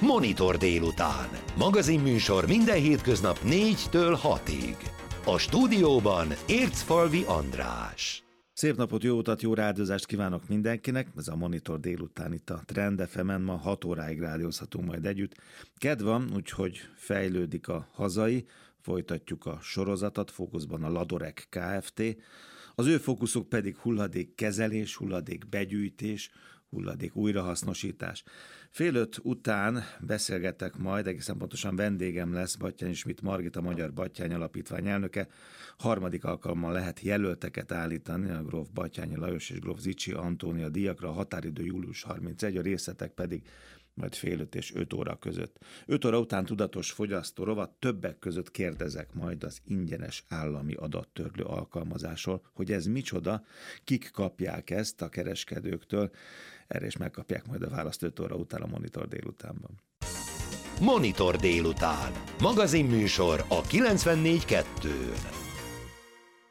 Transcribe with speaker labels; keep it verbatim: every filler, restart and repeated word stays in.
Speaker 1: Monitor délután. Magazinműsor minden hétköznap négytől hatig. A stúdióban Ércfalvi András.
Speaker 2: Szép napot, jó utat, jó rádiózást kívánok mindenkinek. Ez a Monitor délután itt a Trend ef emen, ma hat óráig rádiózhatunk majd együtt. Kedv van, úgyhogy fejlődik a hazai, folytatjuk a sorozatot, fókuszban a Ladorek Kft. Az ő fókuszuk pedig hulladékkezelés, hulladékbegyűjtés, hulladék újrahasznosítás. Fél öt után beszélgetek majd, egészen pontosan vendégem lesz Batthyány Schmidt Margit, a Magyar Batthyány Alapítvány elnöke. Harmadik alkalommal lehet jelölteket állítani a gróf Batthyányi Lajos és gróf Zichy Antónia díjakra, a határidő július harmincegy, a részletek pedig majd fél öt és öt óra között. öt óra után tudatos fogyasztó rovat, többek között kérdezek majd az ingyenes állami adattörlő alkalmazásról, hogy ez micsoda, kik kapják ezt a kereskedőktől, erre is megkapják majd a választ öt óra után a Monitor délutánban.
Speaker 1: Monitor délután. Magazinműsor a kilencvennégy kettőn.